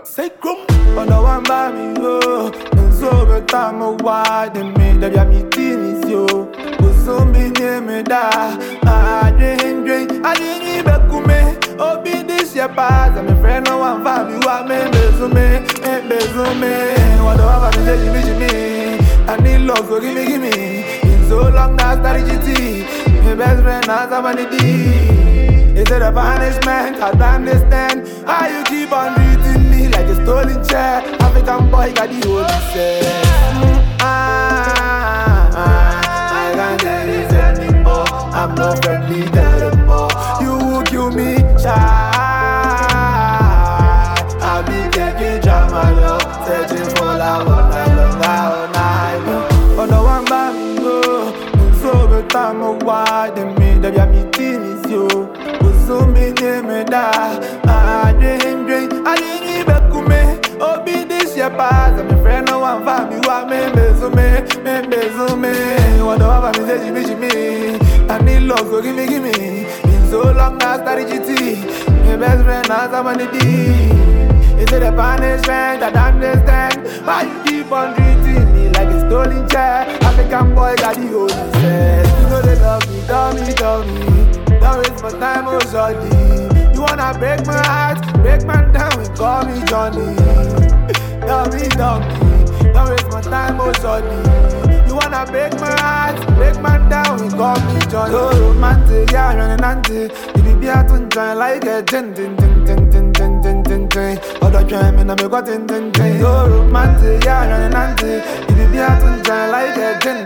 Say come on the one by me, oh. And so the time of why they made the meeting is yo. But some be near me da. I didn't back to me. Oh, be this your pass. I'm a friend, no one family. What me, bezume. What the one family say, me. I need love, so give me. It's so long now, started GT. My best friend, now somebody D. Is it a punishment? I don't understand how you keep on treating me like a stolen chair. African boy got the whole set. I can't get this anymore. I'm not friendly anymore. You will kill me, child. I'll be taking drama love, searching for love all night long. Oh, no one by me, oh. So the time of why they made the meeting is yo. So me near me da. I didn't back to me. Oh, be this your pass. I'm a friend, no one family. What me bezume. What the one family say, me. I need love, so give me. Been so long now, started GT. My best friend, now somebody D. Is it a punishment? I don't understand why you keep on treating me like a stolen child. African boy got the whole set. You know they love me, tell me. Don't waste my time, oh shorty. You wanna break my heart, break man down and call me Johnny. Don't waste my time, oh shorty. You wanna break my heart, break man down and call me Johnny. So romantic, yeah, running auntie. You be a tunja like a tin. Other jam and I'm a got tin. So romantic, yeah, running auntie. You be a tunja like a tin.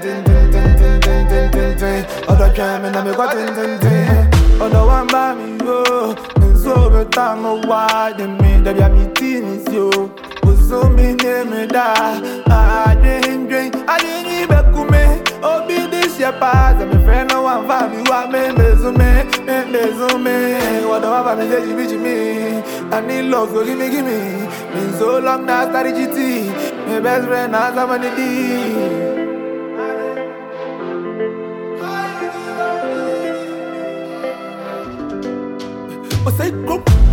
Other jam and I'm a got tin. Other one by me, oh. And so the time of why they made the meeting is yo. But some be near me da. I didn't back to me. Oh, be this your pass. I'm a friend, no one family. What me bezume. What the one family say, me. I need love, so give me. Been so long now, started GT. My best friend, now somebody D. Say go.